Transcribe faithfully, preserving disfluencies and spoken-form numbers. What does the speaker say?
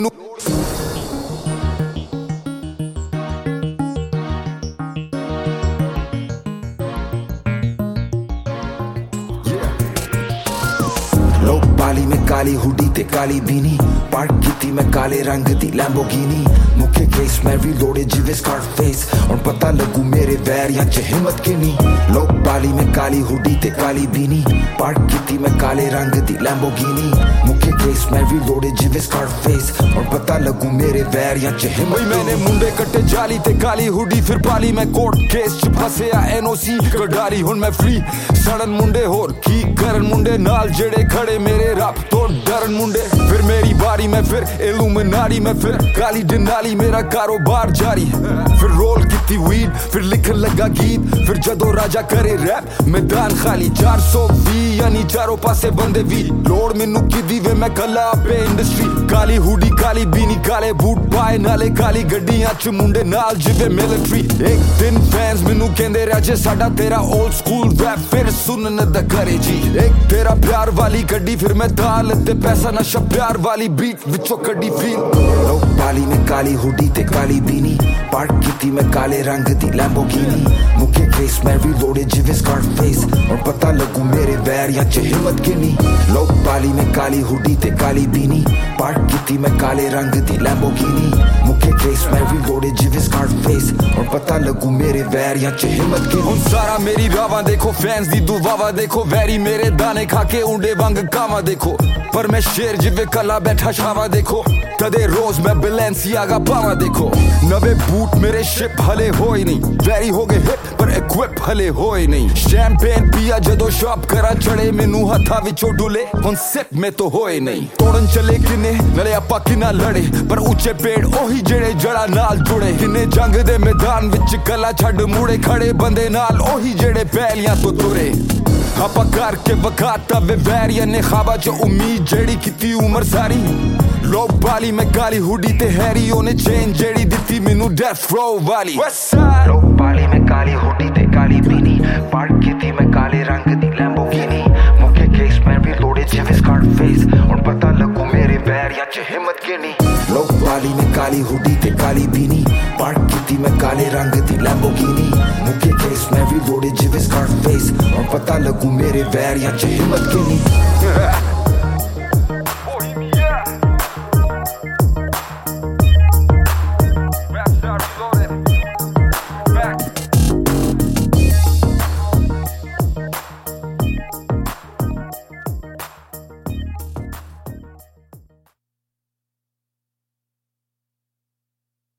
लोग बाली में काली हुडी ते काली बीनी पार्क की मैं काले रंग दी लैम्बोर्गिनी मुख्य केस मैं रीलोडेड जिवे स्कारफेस और पता लगू मेरे वैर या च हिम्मत किनी लोग बाली में काली हुडी ते काली बीनी पार्क की मैं काले रंग दी लैम्बोर्गिनी मुख्य केस मैं रीलोडेड जिवे स्कारफेस और पता लगू मेरे वैर या च हिम्मत मैंने मुंडे कट्टे जाली ते काली हुडी फिर पाली मैं कोर्ट केस च फसिया एनओसी कडारी हुन मैं फ्री सड़न मुंडे होर की करन मुंडे नाल जेड़े खड़े मेरे रब तो डरन मुंडे फिर मेरी बारी में फिर इल्यूमिनाटी में फिर काली डनाली मेरा कारोबार जारी फिर रोल की वीड फिर लिखन लगा गीत फिर जदों राजा करे रैप मैदान खाली चार सौ भी यानी चारों पासे बंदे भी लोड़ मैनू की वे मैं कला पे इंडस्ट्री काली हुडी काली बीनी काले बूट पाए नाले काली गड्डियां च मुंडे नाल जिवे मिलिट्री एक दिन फैंस मैनू कहंदे राजे साडा तेरा ओल्ड स्कूल रैप फिर सुनन दा करे जी एक तेरा प्यार वाली गड्डी फिर मैं दाल ते पैसा नशा प्यार वाली बीट विचों कड्डी फील लोग बाली में काली हुडी ते काली बीनी पार्क की मैं काले रंग दी लैम्बोर्गिनी मुख्य केस मैं रीलोडेड जिवे स्कारफेस और पता लगू मेरे वैर या च हिम्मत किनी लोग बाली में काली हुडी ते काली बीनी पार्क की मैं काले रंग दी लैम्बोर्गिनी मुख्य केस मैं रीलोडेड जिवे स्कारफेस और पता लगू मेरे वैर या च हिम्मत किनी हुन सारा मेरी रावा देखो फैंस दी दुआवा देखो वैरी मेरे दाने खा के उंडे वांग कामा देखो पर मैं शेर जिवे कला बैठा छावा देखो तदे रोज मैं बैलेंसियागा पावा देखो नवे बूट मेरे शिप हले होए नहीं वैरी हो गए हिट पर इक्विप हले होए नहीं शैंपेन पिया जदों शॉप करा चढ़े मैनू हथा विचों डुले हुन सिप में तो होए नहीं तोड़न चले किने नले आपां किना लड़े पर ऊंचे पेड़ ओही जेड़े जड़ा नाल जुड़े किने जंग दे मैदान विच कला छड़ मुड़े खड़े बंदे नाल ओही जेड़े पहलियां तो तुरे आपा करके वखाता वे वैरिया ने ख्वाबा च उम्मीद जेड़ी किती उमर सारी लोग बाली में काली हुडी ते हैरी ओने चेन जेड़ी दित्ती मैनू डेथ रो वाली लोग बाली में काली हुडी ते काली बीनी पार्क की मैं काले रंग दी लैम्बोर्गिनी मुख्य केस मैं रीलोडेड जिवे स्कारफेस और पता लगू मेरे वैर या च हिम्मत किनी लोग बाली में काली हुडी ते काली बीनी पार्क की मैं काले रंग दी लैम्बोर्गिनी मुख्य केस मैं रीलोडेड जिवे स्कारफेस और पता लगू मेरे वैर या च हिम्मत किनी